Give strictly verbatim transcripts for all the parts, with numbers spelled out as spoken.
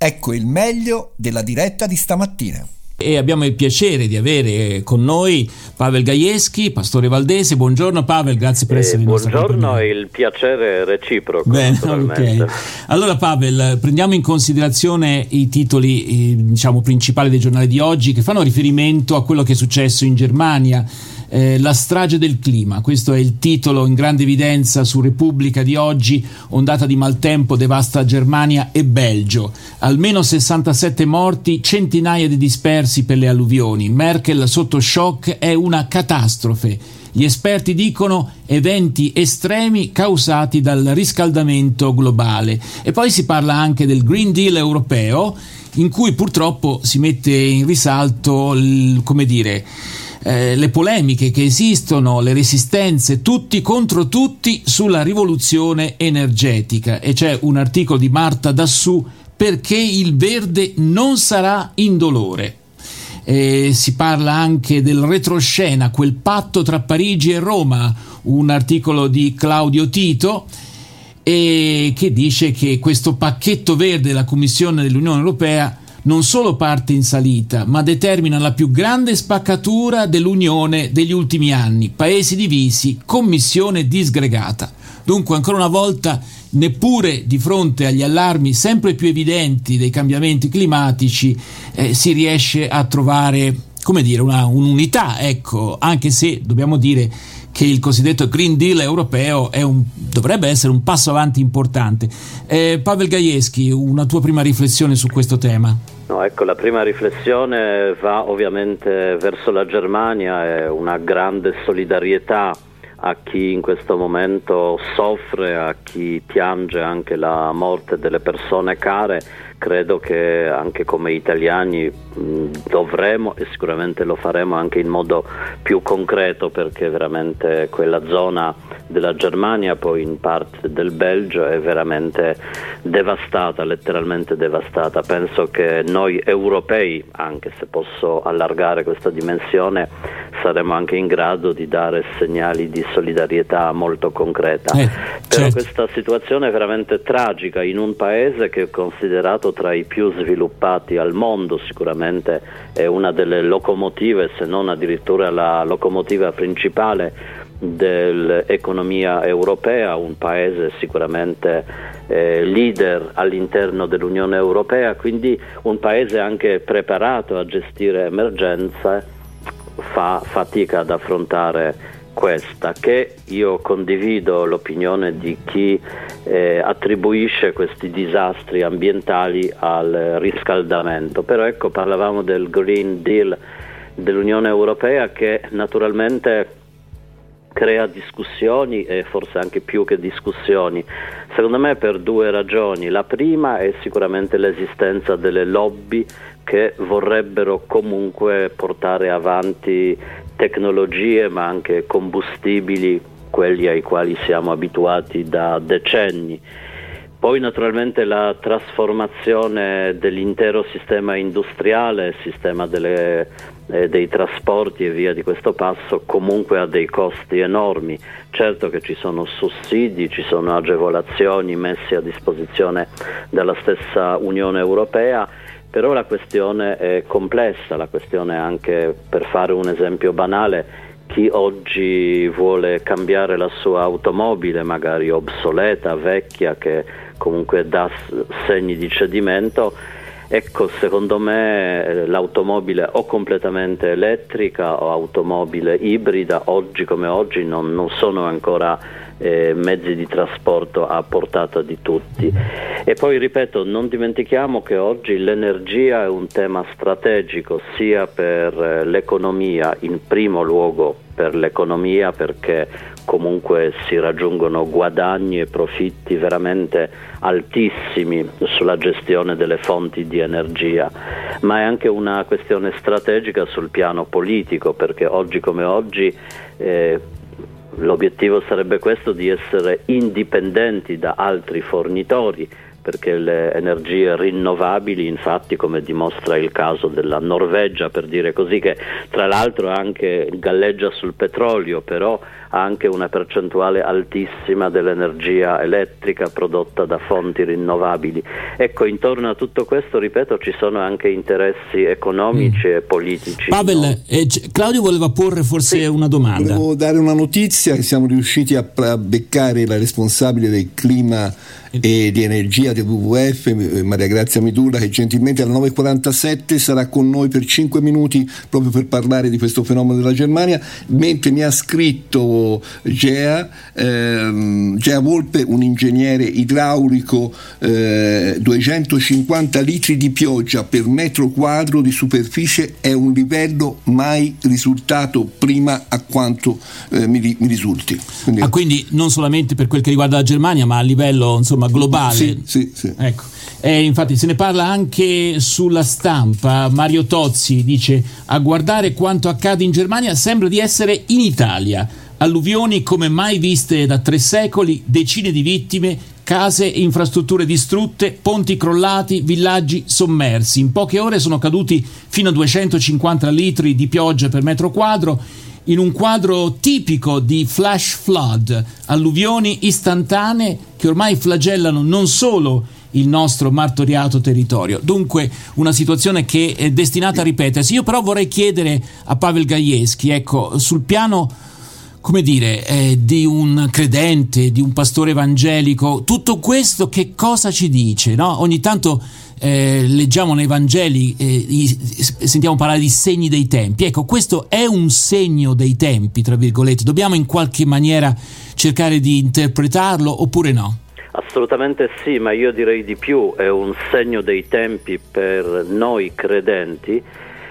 Ecco il meglio della diretta di stamattina. E abbiamo il piacere di avere con noi Pavel Gajewski, pastore valdese. Buongiorno Pavel, grazie per essere eh, in nostra compagnia. Buongiorno, il piacere reciproco. Bene, okay. Allora Pavel, prendiamo in considerazione i titoli eh, diciamo principali dei giornali di oggi, che fanno riferimento a quello che è successo in Germania. Eh, la strage del clima, questo è il titolo in grande evidenza su Repubblica di oggi. Ondata di maltempo devasta Germania e Belgio, almeno sessantasette morti, centinaia di dispersi per le alluvioni. Merkel sotto shock, è una catastrofe. Gli esperti dicono eventi estremi causati dal riscaldamento globale. E poi si parla anche del Green Deal europeo, in cui purtroppo si mette in risalto il, come dire Eh, le polemiche che esistono, le resistenze, tutti contro tutti sulla rivoluzione energetica. E c'è un articolo di Marta Dassù, perché il verde non sarà indolore. Eh, si parla anche del retroscena, quel patto tra Parigi e Roma, un articolo di Claudio Tito, e che dice che questo pacchetto verde della Commissione dell'Unione Europea non solo parte in salita, ma determina la più grande spaccatura dell'Unione degli ultimi anni. Paesi divisi, Commissione disgregata. Dunque, ancora una volta, neppure di fronte agli allarmi sempre più evidenti dei cambiamenti climatici eh, si riesce a trovare, come dire, una, un'unità, ecco, anche se dobbiamo dire che il cosiddetto Green Deal europeo è un, dovrebbe essere un passo avanti importante. Eh, Pavel Gajewski, una tua prima riflessione su questo tema? No, ecco, la prima riflessione va ovviamente verso la Germania, è una grande solidarietà a chi in questo momento soffre, a chi piange anche la morte delle persone care. Credo che anche come italiani mh, dovremo, e sicuramente lo faremo anche in modo più concreto, perché veramente quella zona della Germania, poi in parte del Belgio, è veramente devastata, letteralmente devastata. Penso che noi europei, anche se posso allargare questa dimensione, saremo anche in grado di dare segnali di solidarietà molto concreta. Eh, Però certo. Questa situazione è veramente tragica in un paese che è considerato tra i più sviluppati al mondo, sicuramente è una delle locomotive, se non addirittura la locomotiva principale dell'economia europea, un paese sicuramente eh, leader all'interno dell'Unione Europea, quindi un paese anche preparato a gestire emergenze, fa fatica ad affrontare questa, che io condivido l'opinione di chi eh, attribuisce questi disastri ambientali al riscaldamento. Però ecco, parlavamo del Green Deal dell'Unione Europea, che naturalmente crea discussioni, e forse anche più che discussioni, secondo me per due ragioni. La prima è sicuramente l'esistenza delle lobby che vorrebbero comunque portare avanti tecnologie, ma anche combustibili, quelli ai quali siamo abituati da decenni. Poi naturalmente la trasformazione dell'intero sistema industriale, sistema delle, eh, dei trasporti e via di questo passo, comunque ha dei costi enormi. Certo che ci sono sussidi, ci sono agevolazioni messe a disposizione dalla stessa Unione Europea, però la questione è complessa, la questione, anche per fare un esempio banale, chi oggi vuole cambiare la sua automobile, magari obsoleta, vecchia, che comunque dà segni di cedimento, ecco, secondo me l'automobile o completamente elettrica o automobile ibrida, oggi come oggi, non, non sono ancora eh, mezzi di trasporto a portata di tutti. E poi ripeto, non dimentichiamo che oggi l'energia è un tema strategico sia per l'economia, in primo luogo per l'economia, perché comunque si raggiungono guadagni e profitti veramente altissimi sulla gestione delle fonti di energia, ma è anche una questione strategica sul piano politico, perché oggi come oggi eh, l'obiettivo sarebbe questo, di essere indipendenti da altri fornitori, perché le energie rinnovabili, infatti, come dimostra il caso della Norvegia, per dire così, che tra l'altro anche galleggia sul petrolio, però ha anche una percentuale altissima dell'energia elettrica prodotta da fonti rinnovabili. Ecco, intorno a tutto questo, ripeto, ci sono anche interessi economici mm. e politici. Pavel, no? eh, Claudio voleva porre forse sì. una domanda. Volevo dare una notizia: che siamo riusciti a, a beccare la responsabile del clima e di energia del W W F, Maria Grazia Mitura, che gentilmente alle nove e quarantasette sarà con noi per cinque minuti proprio per parlare di questo fenomeno della Germania, mentre mi ha scritto Gea, ehm, Gea Volpe, un ingegnere idraulico, eh, duecentocinquanta litri di pioggia per metro quadro di superficie è un livello mai risultato prima, a quanto eh, mi, mi risulti. Quindi, ah, quindi non solamente per quel che riguarda la Germania, ma a livello insomma globale. Sì, sì, sì. Ecco. Eh, infatti se ne parla anche sulla stampa. Mario Tozzi dice: a guardare quanto accade in Germania sembra di essere in Italia, alluvioni come mai viste da tre secoli, decine di vittime, case e infrastrutture distrutte, ponti crollati, villaggi sommersi. In poche ore sono caduti fino a duecentocinquanta litri di pioggia per metro quadro, in un quadro tipico di flash flood, alluvioni istantanee che ormai flagellano non solo il nostro martoriato territorio. Dunque una situazione che è destinata a ripetersi. Io però vorrei chiedere a Pavel Gajewski, ecco, sul piano, come dire, eh, di un credente, di un pastore evangelico, tutto questo che cosa ci dice, no? Ogni tanto eh, leggiamo nei Vangeli, eh, i, sentiamo parlare di segni dei tempi. Ecco, questo è un segno dei tempi, tra virgolette. Dobbiamo in qualche maniera cercare di interpretarlo oppure no? Assolutamente sì, ma io direi di più, è un segno dei tempi per noi credenti,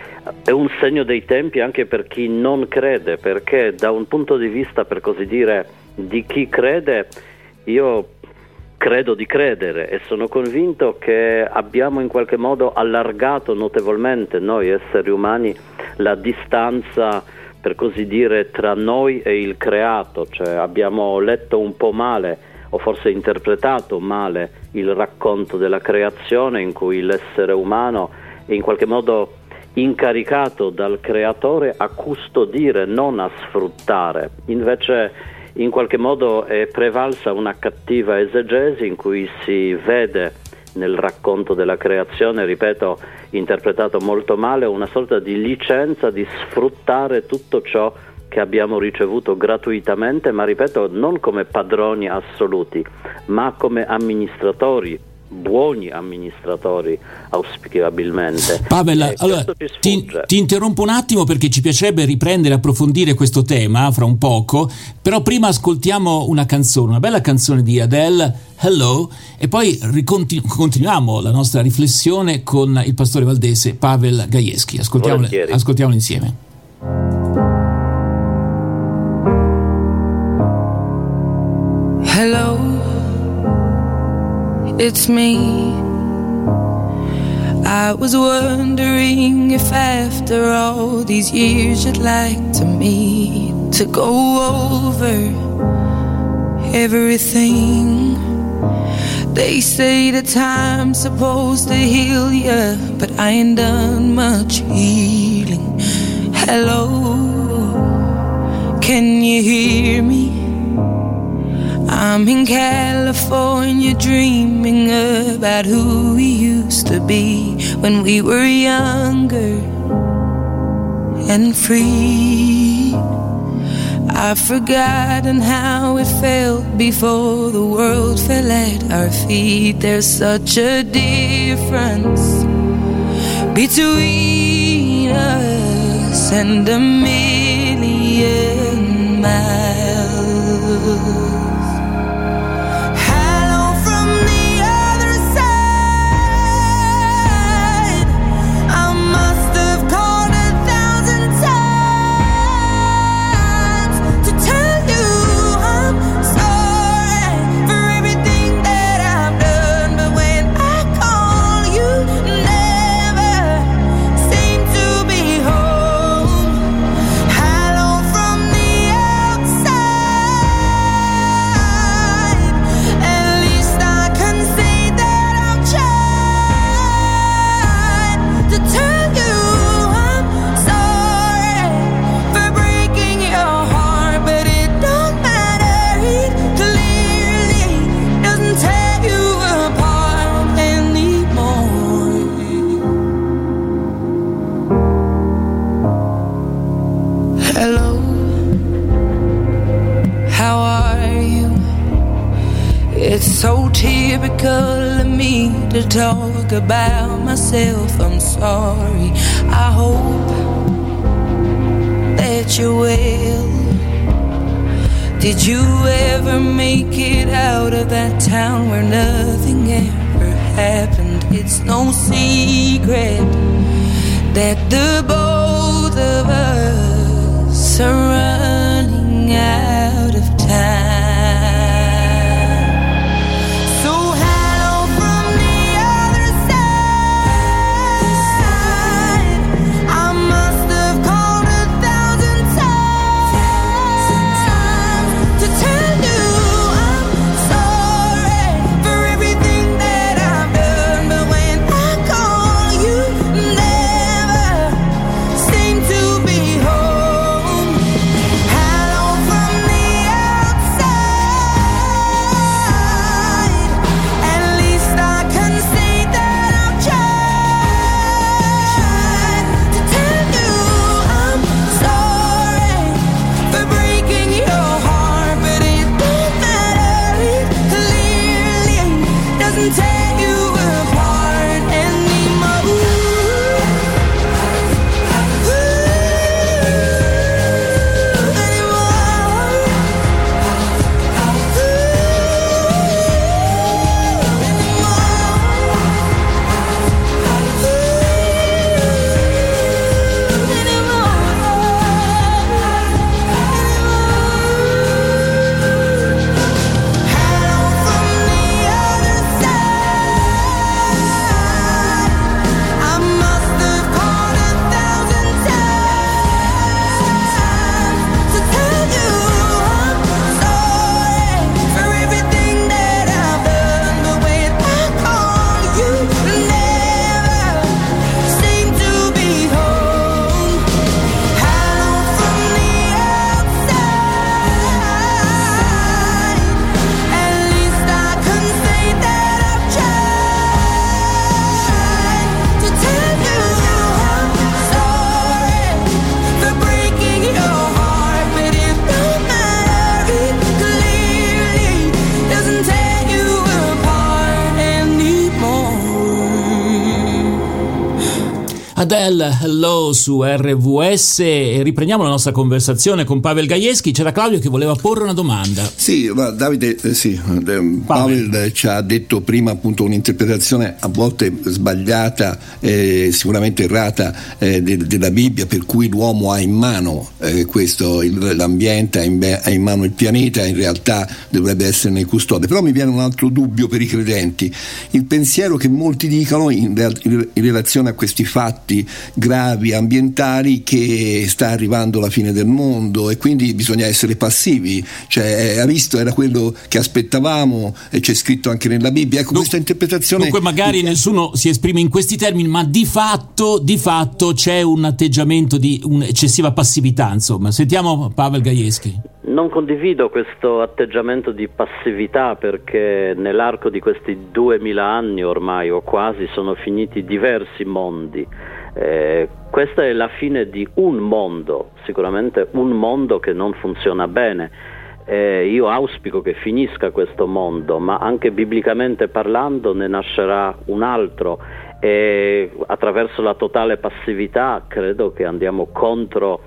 è un segno dei tempi anche per chi non crede, perché da un punto di vista, per così dire, di chi crede, io credo di credere e sono convinto che abbiamo in qualche modo allargato notevolmente, noi esseri umani, la distanza, per così dire, tra noi e il creato, cioè abbiamo letto un po' male o forse interpretato male il racconto della creazione, in cui l'essere umano è in qualche modo incaricato dal creatore a custodire, non a sfruttare. Invece in qualche modo è prevalsa una cattiva esegesi in cui si vede nel racconto della creazione, ripeto, interpretato molto male, una sorta di licenza di sfruttare tutto ciò che abbiamo ricevuto gratuitamente, ma ripeto, non come padroni assoluti, ma come amministratori, buoni amministratori auspicabilmente. Pavel, allora, ti, ti interrompo un attimo perché ci piacerebbe riprendere e approfondire questo tema fra un poco, però prima ascoltiamo una canzone, una bella canzone di Adele, Hello, e poi riconti- continuiamo la nostra riflessione con il pastore valdese Pavel Gajewski. Ascoltiamolo, ascoltiamolo insieme. Hello, it's me. I was wondering if after all these years you'd like to meet to go over everything. They say the time's supposed to heal ya, but I ain't done much healing. Hello, can you hear me? I'm in California dreaming about who we used to be when we were younger and free. I've forgotten how it felt before the world fell at our feet. There's such a difference between us and a million miles. typical of me to talk about myself. I'm sorry. I hope that you're well. Did you ever make it out of that town where nothing ever happened? It's no secret that the both of us are running out of time. Adele, hello su R V S, e riprendiamo la nostra conversazione con Pavel Gajewski. C'era Claudio che voleva porre una domanda. Sì, ma Davide, eh, sì, eh, Pavel eh, ci ha detto prima appunto un'interpretazione a volte sbagliata, eh, sicuramente errata eh, de- della Bibbia, per cui l'uomo ha in mano eh, questo, il, l'ambiente, ha in, be- ha in mano il pianeta, in realtà dovrebbe esserne il custode. Però mi viene un altro dubbio per i credenti, il pensiero che molti dicono in, real- in relazione a questi fatti gravi ambientali, che sta arrivando la fine del mondo e quindi bisogna essere passivi, cioè ha visto, era quello che aspettavamo e c'è scritto anche nella Bibbia. Ecco, questa interpretazione. Dunque magari nessuno si esprime in questi termini, ma di fatto di fatto c'è un atteggiamento di un'eccessiva passività, insomma. Sentiamo Pavel Gajewski. Non condivido questo atteggiamento di passività, perché nell'arco di questi duemila anni ormai o quasi sono finiti diversi mondi. Eh, questa è la fine di un mondo, sicuramente un mondo che non funziona bene. Eh, io auspico che finisca questo mondo, ma anche biblicamente parlando ne nascerà un altro, e attraverso la totale passività credo che andiamo contro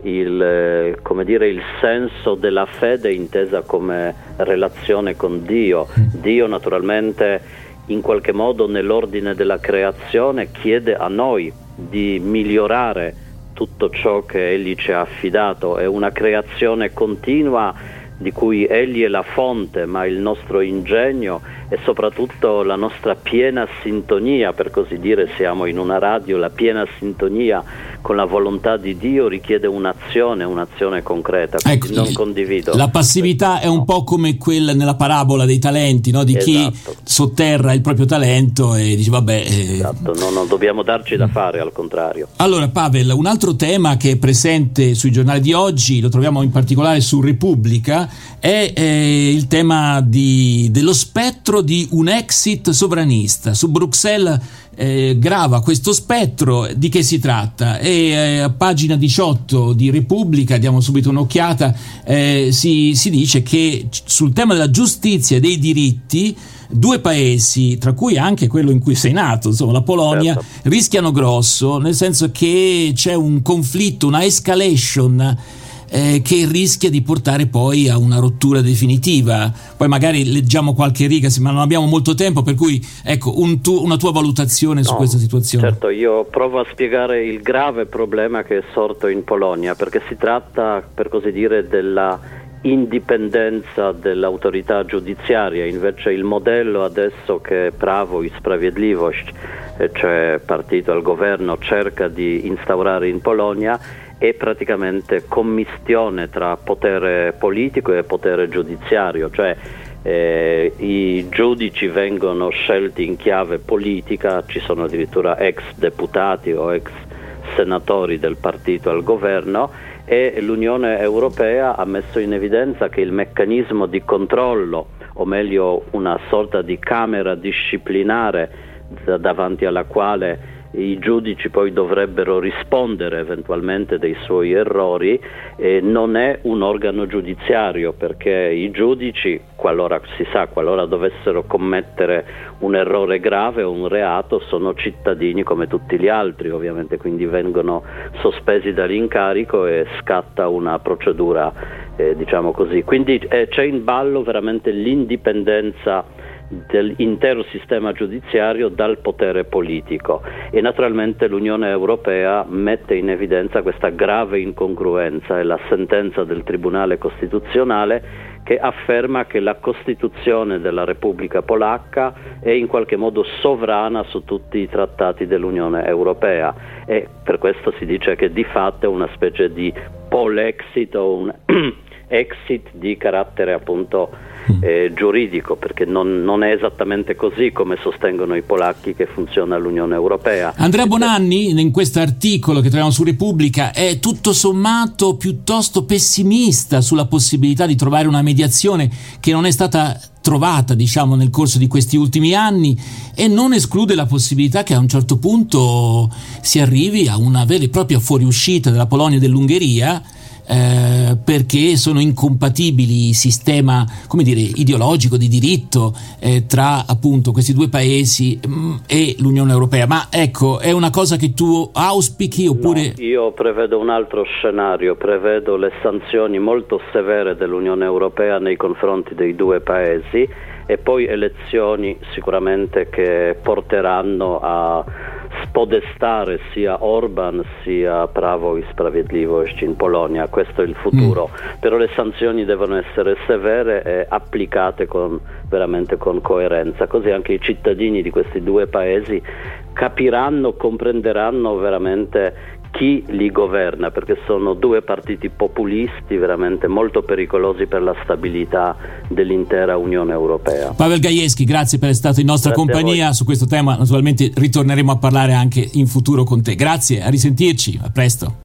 il, come dire, il senso della fede intesa come relazione con Dio. Dio naturalmente in qualche modo nell'ordine della creazione chiede a noi di migliorare tutto ciò che Egli ci ha affidato. È una creazione continua di cui Egli è la fonte, ma il nostro ingegno e soprattutto la nostra piena sintonia, per così dire, siamo in una radio, la piena sintonia con la volontà di Dio richiede un'azione, un'azione concreta. Ecco, non condivido. La passività è un po' come quella nella parabola dei talenti, no? Di esatto. Chi sotterra il proprio talento e dice vabbè. Eh... Esatto, no, non dobbiamo darci da fare, al contrario. Allora Pavel, un altro tema che è presente sui giornali di oggi, lo troviamo in particolare su Repubblica, è eh, il tema di, dello spettro pericolo di un exit sovranista. Su Bruxelles eh, grava questo spettro. Di che si tratta? E eh, a pagina diciotto di Repubblica, diamo subito un'occhiata, eh, si, si dice che sul tema della giustizia e dei diritti due paesi, tra cui anche quello in cui sei nato, insomma la Polonia, certo, rischiano grosso, nel senso che c'è un conflitto, una escalation eh, che rischia di portare poi a una rottura definitiva. Poi magari leggiamo qualche riga, ma non abbiamo molto tempo, per cui ecco un tu, una tua valutazione su no, questa situazione. Certo, io provo a spiegare il grave problema che è sorto in Polonia, perché si tratta, per così dire, della indipendenza dell'autorità giudiziaria. Invece il modello adesso che Prawo i Sprawiedliwość, cioè partito al governo, cerca di instaurare in Polonia è praticamente commistione tra potere politico e potere giudiziario, cioè eh, i giudici vengono scelti in chiave politica, ci sono addirittura ex deputati o ex senatori del partito al governo, e l'Unione Europea ha messo in evidenza che il meccanismo di controllo, o meglio una sorta di camera disciplinare davanti alla quale i giudici poi dovrebbero rispondere eventualmente dei suoi errori, eh, non è un organo giudiziario, perché i giudici, qualora si sa, qualora dovessero commettere un errore grave o un reato, sono cittadini come tutti gli altri, ovviamente, quindi vengono sospesi dall'incarico e scatta una procedura, eh, diciamo così. Quindi eh, c'è in ballo veramente l'indipendenza dell'intero sistema giudiziario dal potere politico, e naturalmente l'Unione Europea mette in evidenza questa grave incongruenza. È la sentenza del Tribunale Costituzionale che afferma che la Costituzione della Repubblica Polacca è in qualche modo sovrana su tutti i trattati dell'Unione Europea, e per questo si dice che di fatto è una specie di polexit o un exit di carattere appunto eh, giuridico, perché non, non è esattamente così come sostengono i polacchi che funziona l'Unione Europea. Andrea Bonanni in questo articolo che troviamo su Repubblica è tutto sommato piuttosto pessimista sulla possibilità di trovare una mediazione che non è stata trovata, diciamo, nel corso di questi ultimi anni, e non esclude la possibilità che a un certo punto si arrivi a una vera e propria fuoriuscita della Polonia e dell'Ungheria, Eh, perché sono incompatibili il sistema, come dire, ideologico di diritto eh, tra appunto questi due paesi mh, e l'Unione Europea. Ma ecco, è una cosa che tu auspichi oppure? No, io prevedo un altro scenario, prevedo le sanzioni molto severe dell'Unione Europea nei confronti dei due paesi, e poi elezioni sicuramente che porteranno a spodestare sia Orban sia Prawo i Sprawiedliwość in Polonia. Questo è il futuro, mm. però le sanzioni devono essere severe e applicate con, veramente con coerenza, così anche i cittadini di questi due paesi capiranno, comprenderanno veramente chi li governa, perché sono due partiti populisti veramente molto pericolosi per la stabilità dell'intera Unione Europea. Paweł Gajewski, grazie per essere stato in nostra grazie compagnia su questo tema. Naturalmente ritorneremo a parlare anche in futuro con te. Grazie, a risentirci, a presto.